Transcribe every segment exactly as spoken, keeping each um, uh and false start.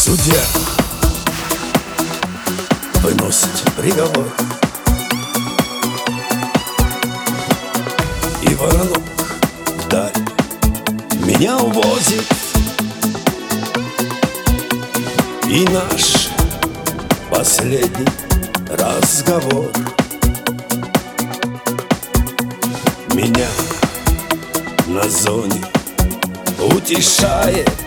Судья выносит приговор, и воронок вдаль меня увозит, и наш последний разговор меня на зоне утешает,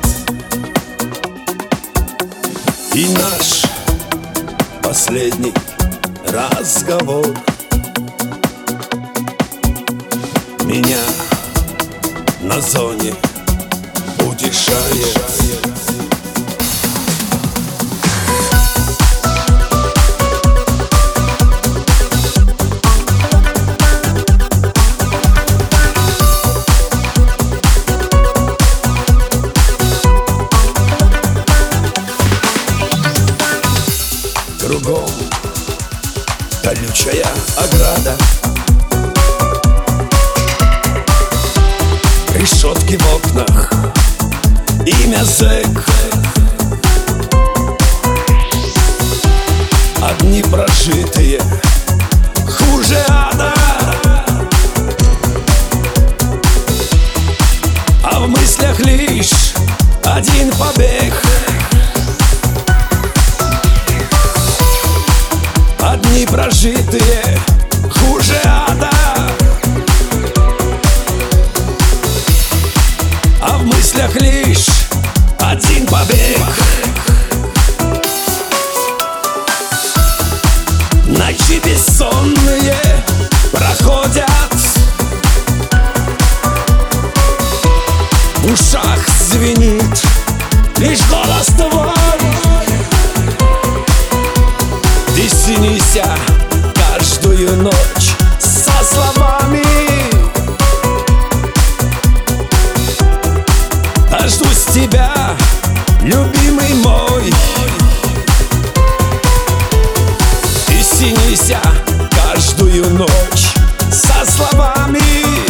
и наш последний разговор меня на зоне утешает. Кругом колючая ограда, решетки в окнах, имя зэк. Одни прожитые хуже ада, а в мыслях лишь один побег. Одни прожитые хуже ада, а в мыслях лишь один побег. Ночи бессонные проходят, в ушах звенит лишь голос твой. Ты снися каждую ночь со словами: дождусь тебя, любимый мой. Ты снися каждую ночь со словами: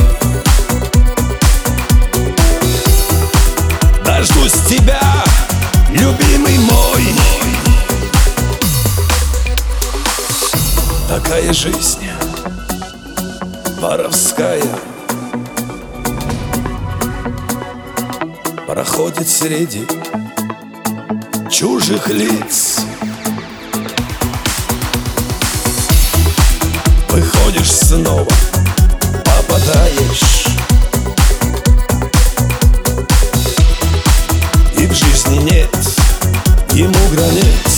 дождусь тебя, любимый мой. Такая жизнь воровская проходит среди чужих лиц. Выходишь снова, попадаешь, и в жизни нет ему границ.